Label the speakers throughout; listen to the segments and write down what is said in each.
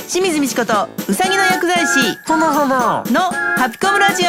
Speaker 1: 清水美智子とうさぎの薬剤師
Speaker 2: ほのほの
Speaker 1: のハピコムラジオ。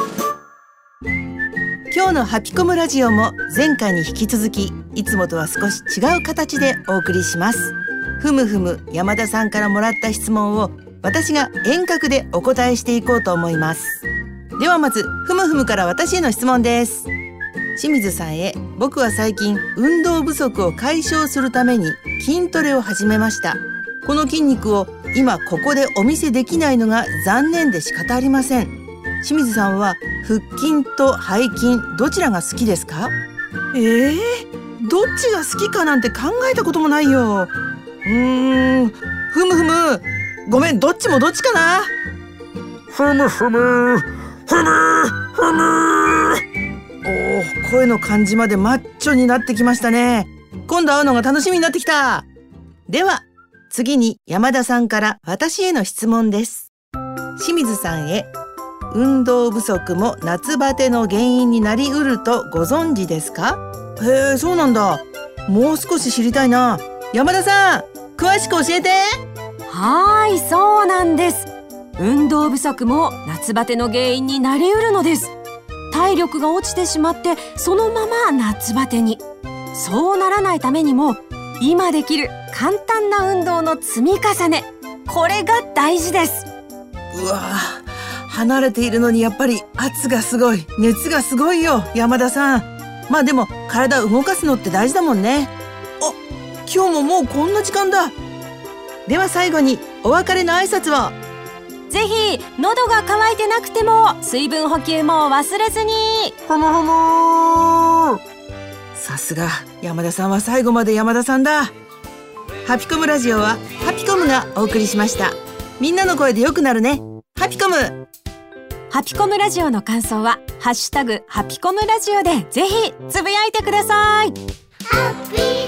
Speaker 1: 今日のハピコムラジオも前回に引き続き、いつもとは少し違う形でお送りします。ふむふむ山田さんからもらった質問を私が遠隔でお答えしていこうと思います。ではまずふむふむから私への質問です。清水さんへ、僕は最近運動不足を解消するために筋トレを始めました。この筋肉を今ここでお見せできないのが残念で仕方ありません。清水さんは腹筋と背筋どちらが好きですか？どっちが好きかなんて考えたこともないよ。ふむふむ、ごめん、どっちもどっちかな。
Speaker 2: ふむふむふむふむ。
Speaker 1: 声の感じまでマッチョになってきましたね。今度会うのが楽しみになってきた。では次に山田さんから私への質問です。清水さんへ、運動不足も夏バテの原因になりうるとご存知ですか？へえ、そうなんだ。もう少し知りたいな。山田さん、詳しく教えて。
Speaker 3: はい、そうなんです。運動不足も夏バテの原因になりうるのです。体力が落ちてしまってそのまま夏バテに。そうならないためにも今できる簡単な運動の積み重ね、これが大事です。
Speaker 1: うわ、離れているのにやっぱり圧がすごい、熱がすごいよ山田さん。まあでも体を動かすのって大事だもんね。今日ももうこんな時間だ。では最後にお別れの挨拶を。
Speaker 3: ぜひ喉が渇いてなくても水分補給も忘れずに。
Speaker 2: ほのほの。
Speaker 1: さすが山田さんは最後まで山田さんだ。ハピコムラジオはハピコムがお送りしました。みんなの声で良くなるね。ハピコム。
Speaker 3: ハピコムラジオの感想はハッシュタグハピコムラジオでぜひつぶやいてください。
Speaker 4: ハッピー